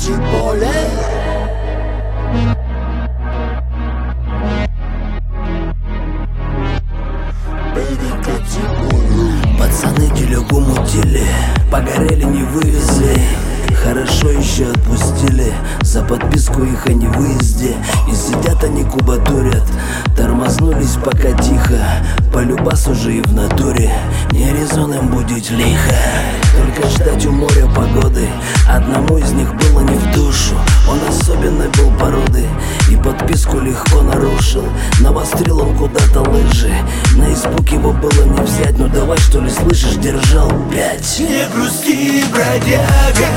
Пацаны телегу мутили, погорели, не вывезли. Хорошо еще отпустили, за подписку их о невыезде. И сидят они кубатурят, тормознулись пока тихо. Полюбас уже и в натуре, не резон им будить лихо. Только ждать у моря погоды, одному из них было не в душу. Он особенной был породы и подписку легко нарушил. Навострил он куда-то лыжи, на испуг его было не взять. Ну давай, что ли, слышишь, держал 5. Не грусти, бродяга,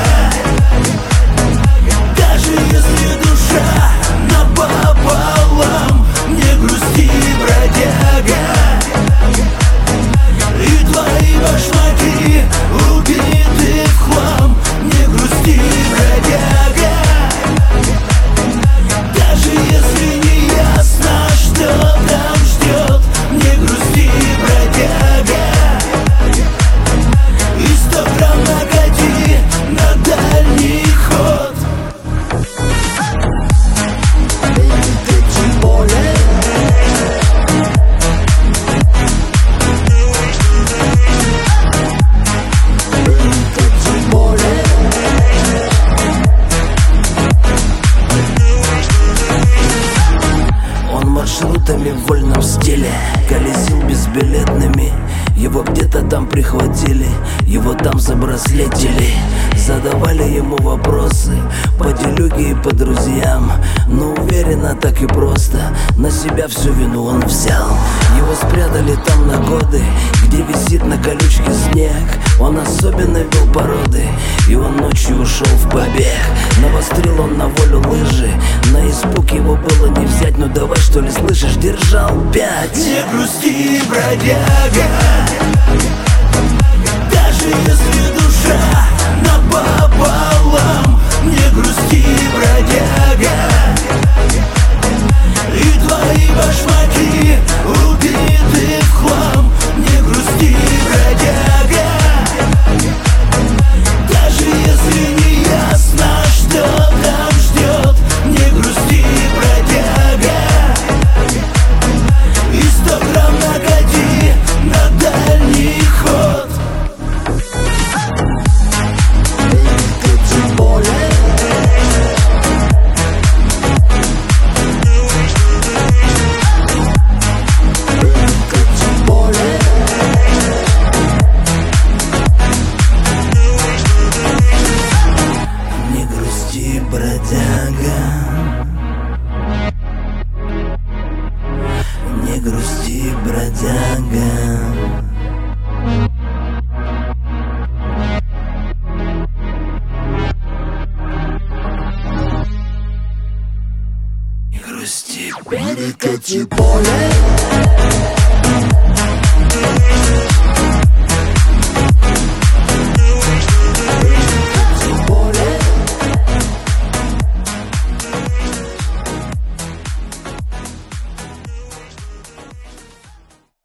даже если душа напополам. Не грусти, бродяга, и твои башмаки убиты в хлам. Не грусти, бродяга, даже если не ясно, что там ждет. Не грусти, бродяга, и 100 грамм накати на дальний ход. Маршрутами в вольном стиле колесил безбилетными. Его где-то там прихватили, его там забраслетили. Задавали ему вопросы по делюге и по друзьям, но уверенно, так и просто на себя всю вину он взял. Его спрятали там на годы, где висит на колючке снег. Он особенной был породы, и он ночью ушел в побег. Навострил он на волю лыжи, на испуг его было не взять. Ну давай, что ли, слышишь, держал 5. Не грусти, бродяга, даже если душа напополам. Не грусти, бродяга, и твои башмаки убиты в хлам. Не грусти, бродяга, даже если не ясно, что там ждет. Не грусти, бродяга, и 100 грамм накати на дальний ход. Не грусти, бродяга, не грусти, бродяга. Не грусти, Перекати поле.